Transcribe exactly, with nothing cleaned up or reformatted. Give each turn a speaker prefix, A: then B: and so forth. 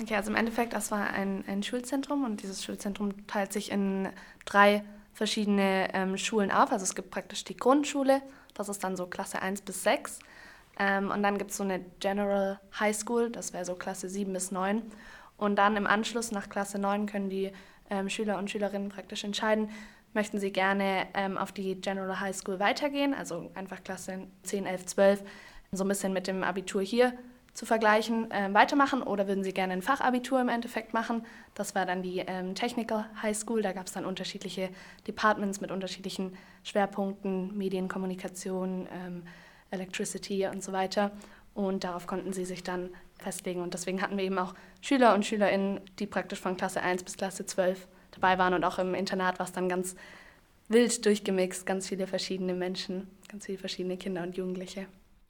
A: Okay, also im Endeffekt, das war ein, ein Schulzentrum und dieses Schulzentrum teilt sich in drei verschiedene ähm, Schulen auf. Also es gibt praktisch die Grundschule, das ist dann so Klasse eins bis sechs. Ähm, und dann gibt es so eine General High School, das wäre so Klasse sieben bis neun. Und dann im Anschluss nach Klasse neun können die ähm, Schüler und Schülerinnen praktisch entscheiden, möchten sie gerne ähm, auf die General High School weitergehen, also einfach Klasse zehn, elf, zwölf, so ein bisschen mit dem Abitur hier zu vergleichen, äh, weitermachen oder würden sie gerne ein Fachabitur im Endeffekt machen. Das war dann die ähm, Technical High School, da gab es dann unterschiedliche Departments mit unterschiedlichen Schwerpunkten, Medienkommunikation, ähm, Electricity und so weiter. Und darauf konnten sie sich dann festlegen. Und deswegen hatten wir eben auch Schüler und Schülerinnen, die praktisch von Klasse eins bis Klasse zwölf dabei waren. Und auch im Internat war es dann ganz wild durchgemixt, ganz viele verschiedene Menschen, ganz viele verschiedene Kinder und Jugendliche.